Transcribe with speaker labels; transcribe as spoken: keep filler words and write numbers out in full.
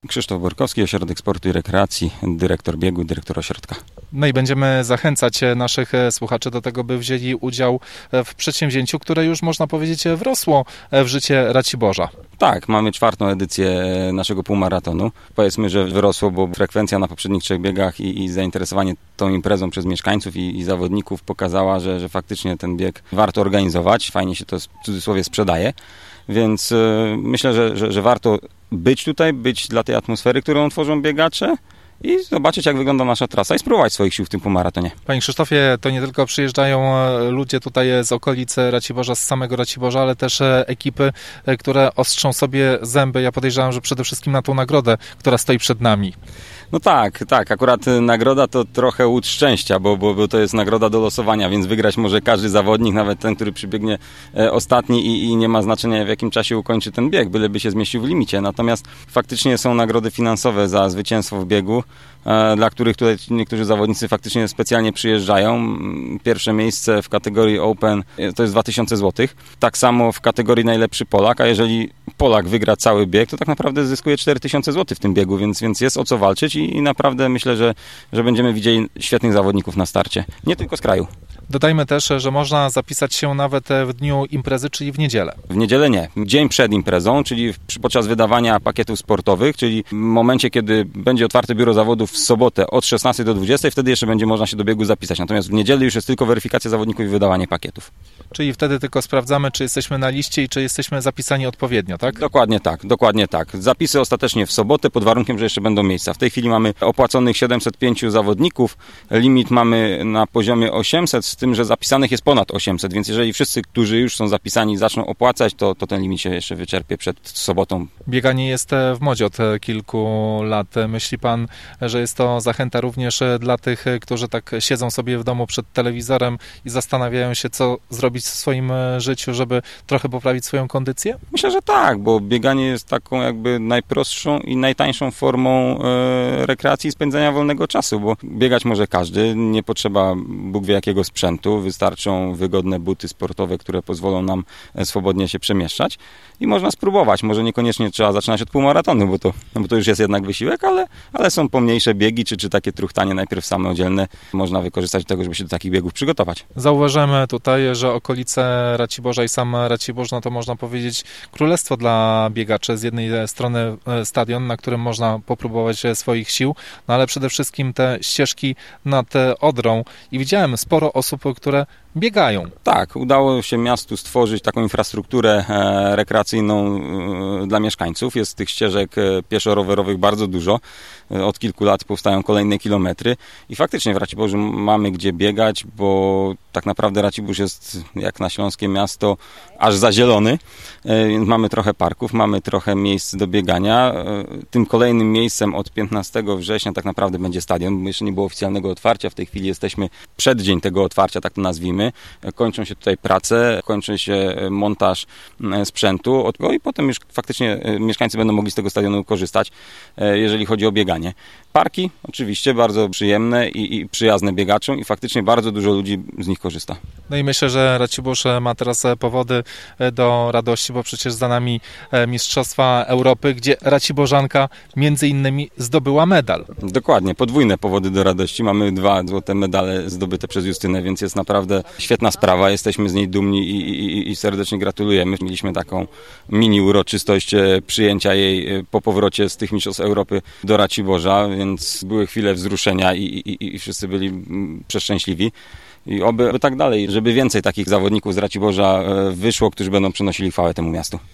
Speaker 1: Krzysztof Borkowski, Ośrodek Sportu i Rekreacji, dyrektor biegu, dyrektor ośrodka.
Speaker 2: No i będziemy zachęcać naszych słuchaczy do tego, by wzięli udział w przedsięwzięciu, które już można powiedzieć wrosło w życie Raciborza.
Speaker 1: Tak, mamy czwartą edycję naszego półmaratonu. Powiedzmy, że wyrosło, bo frekwencja na poprzednich trzech biegach i, i zainteresowanie tą imprezą przez mieszkańców i, i zawodników pokazała, że, że faktycznie ten bieg warto organizować. Fajnie się to w cudzysłowie sprzedaje, więc yy, myślę, że, że, że warto być tutaj, być dla tej atmosfery, którą tworzą biegacze i zobaczyć, jak wygląda nasza trasa i spróbować swoich sił w tym półmaratonie.
Speaker 2: Panie Krzysztofie, to nie tylko przyjeżdżają ludzie tutaj z okolicy Raciborza, z samego Raciborza, ale też ekipy, które ostrzą sobie zęby. Ja podejrzewam, że przede wszystkim na tą nagrodę, która stoi przed nami.
Speaker 1: No tak, tak. Akurat nagroda to trochę łód szczęścia, bo, bo, bo to jest nagroda do losowania, więc wygrać może każdy zawodnik, nawet ten, który przybiegnie ostatni i, i nie ma znaczenia, w jakim czasie ukończy ten bieg, byleby się zmieścił w limicie. Natomiast faktycznie są nagrody finansowe za zwycięstwo w biegu, dla których tutaj niektórzy zawodnicy faktycznie specjalnie przyjeżdżają. Pierwsze miejsce w kategorii Open to jest dwa tysiące złotych. Tak samo w kategorii najlepszy Polak, a jeżeli Polak wygra cały bieg, to tak naprawdę zyskuje cztery tysiące złotych w tym biegu, więc, więc jest o co walczyć i, i naprawdę myślę, że, że będziemy widzieli świetnych zawodników na starcie. Nie tylko z kraju.
Speaker 2: Dodajmy też, że można zapisać się nawet w dniu imprezy, czyli w niedzielę.
Speaker 1: W niedzielę nie. Dzień przed imprezą, czyli podczas wydawania pakietów sportowych, czyli w momencie, kiedy będzie otwarte biuro zawodów w sobotę od szesnastej do dwudziestej, wtedy jeszcze będzie można się do biegu zapisać. Natomiast w niedzielę już jest tylko weryfikacja zawodników i wydawanie pakietów.
Speaker 2: Czyli wtedy tylko sprawdzamy, czy jesteśmy na liście i czy jesteśmy zapisani odpowiednio, tak?
Speaker 1: Dokładnie tak, dokładnie tak. Zapisy ostatecznie w sobotę, pod warunkiem, że jeszcze będą miejsca. W tej chwili mamy opłaconych siedemset pięć zawodników, limit mamy na poziomie osiemset, z tym, że zapisanych jest ponad osiemset, więc jeżeli wszyscy, którzy już są zapisani, zaczną opłacać, to, to ten limit się jeszcze wyczerpie przed sobotą.
Speaker 2: Bieganie jest w modzie od kilku lat. Myśli pan, że jest to zachęta również dla tych, którzy tak siedzą sobie w domu przed telewizorem i zastanawiają się, co zrobić w swoim życiu, żeby trochę poprawić swoją kondycję?
Speaker 1: Myślę, że tak, bo bieganie jest taką jakby najprostszą i najtańszą formą e, rekreacji i spędzania wolnego czasu, bo biegać może każdy, nie potrzeba Bóg wie jakiego sprzętu, wystarczą wygodne buty sportowe, które pozwolą nam swobodnie się przemieszczać i można spróbować. Może niekoniecznie trzeba zaczynać od półmaratonu, bo to, no bo to już jest jednak wysiłek, ale, ale są pomniejsze biegi, czy, czy takie truchtanie najpierw samodzielne można wykorzystać do tego, żeby się do takich biegów przygotować.
Speaker 2: Zauważymy tutaj, że okolice Raciborza i sam Racibórz, no to można powiedzieć królestwo dla biegaczy. Z jednej strony stadion, na którym można popróbować swoich sił, no ale przede wszystkim te ścieżki nad Odrą i widziałem sporo osób, które biegają.
Speaker 1: Tak, udało się miastu stworzyć taką infrastrukturę e, rekreacyjną e, dla mieszkańców. Jest tych ścieżek e, pieszo-rowerowych bardzo dużo. E, od kilku lat powstają kolejne kilometry i faktycznie w Raciborzu mamy gdzie biegać, bo tak naprawdę Racibórz jest jak na śląskie miasto aż zazielony, e, więc mamy trochę parków, mamy trochę miejsc do biegania. E, tym kolejnym miejscem od piętnastego września tak naprawdę będzie stadion, bo jeszcze nie było oficjalnego otwarcia. W tej chwili jesteśmy przed dzień tego otwarcia, tak to nazwijmy. Kończą się tutaj prace, kończy się montaż sprzętu i potem już faktycznie mieszkańcy będą mogli z tego stadionu korzystać, jeżeli chodzi o bieganie. Parki oczywiście bardzo przyjemne i, i przyjazne biegaczom i faktycznie bardzo dużo ludzi z nich korzysta.
Speaker 2: No i myślę, że Racibórz ma teraz powody do radości, bo przecież za nami Mistrzostwa Europy, gdzie Raciborzanka między innymi zdobyła medal.
Speaker 1: Dokładnie, podwójne powody do radości. Mamy dwa złote medale zdobyte przez Justynę, więc jest naprawdę świetna sprawa. Jesteśmy z niej dumni i, i, i serdecznie gratulujemy. Mieliśmy taką mini uroczystość przyjęcia jej po powrocie z tych Mistrzostw Europy do Raciborza, więc były chwile wzruszenia i, i, i wszyscy byli przeszczęśliwi. I oby, oby tak dalej, żeby więcej takich zawodników z Raciborza wyszło, którzy będą przynosili chwałę temu miastu.